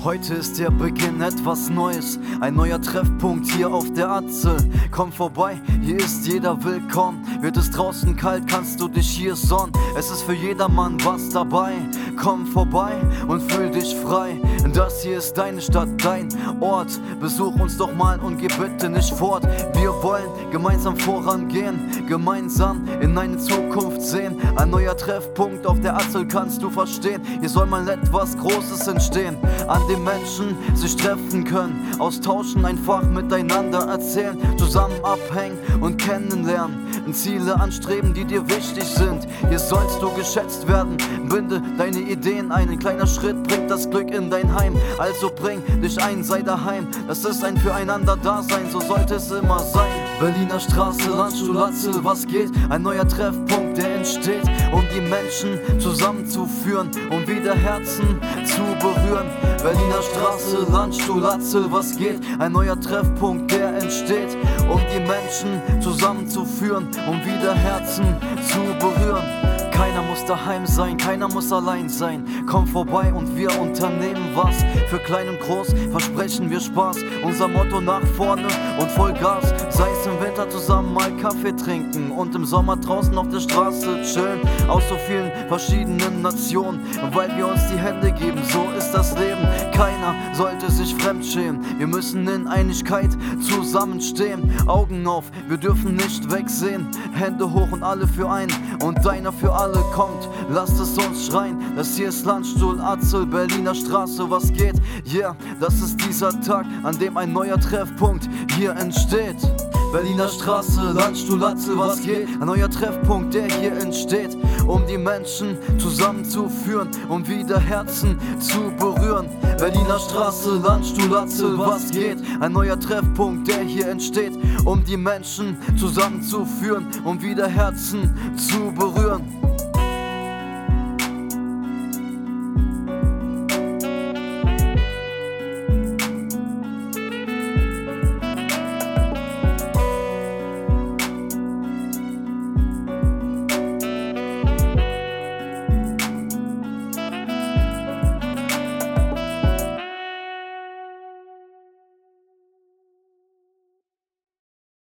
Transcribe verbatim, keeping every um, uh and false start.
Heute ist der Beginn etwas Neues, ein neuer Treffpunkt hier auf der Atzel. Komm vorbei, hier ist jeder willkommen. Wird es draußen kalt, kannst du dich hier sonnen. Es ist für jedermann was dabei. Komm vorbei und fühl dich frei. Das hier ist deine Stadt, dein Ort. Besuch uns doch mal und geh bitte nicht fort. Wir wollen gemeinsam vorangehen, gemeinsam in eine Zukunft sehen. Ein neuer Treffpunkt auf der Atzel, kannst du verstehen. Hier soll mal etwas Großes entstehen, an dem Menschen sich treffen können, austauschen, einfach miteinander erzählen, zusammen abhängen und kennenlernen, Ziele anstreben, die dir wichtig sind. Hier sollst du geschätzt werden, binde deine Ideen ein. Ein kleiner Schritt bringt das Glück in dein Heim, also bring dich ein, sei daheim. Das ist ein Füreinander-Dasein, so sollte es immer sein. Berliner Straße, Landstuhl, Atzel, was geht? Ein neuer Treffpunkt, der entsteht, um die Menschen zusammenzuführen, um wieder Herzen zu berühren. Berliner Straße, Landstuhl, Atzel, was geht? Ein neuer Treffpunkt, der entsteht, um die Menschen zusammenzuführen, um wieder Herzen zu berühren. Keiner muss daheim sein, keiner muss allein sein. Komm vorbei und wir unternehmen was. Für klein und groß versprechen wir Spaß. Unser Motto: nach vorne und Vollgas. Sei es im Winter zusammen mal Kaffee trinken und im Sommer draußen auf der Straße chillen. Aus so vielen verschiedenen Nationen, weil wir uns die Hände geben, so ist das Leben. Keiner sollte sich fremdschämen. Wir müssen in Einigkeit zusammenstehen. Augen auf, wir dürfen nicht wegsehen. Hände hoch und alle für einen und deiner für alle. Kommt, lasst es uns schreien. Das hier ist Landstuhl, Atzel, Berliner Straße, was geht? Yeah, das ist dieser Tag, an dem ein neuer Treffpunkt hier entsteht. Berliner Straße, Landstuhl, Atzel, was geht? Ein neuer Treffpunkt, der hier entsteht, um die Menschen zusammenzuführen, um wieder Herzen zu berühren. Berliner Straße, Landstuhl, Atzel, was geht? Ein neuer Treffpunkt, der hier entsteht, um die Menschen zusammenzuführen, um wieder Herzen zu berühren.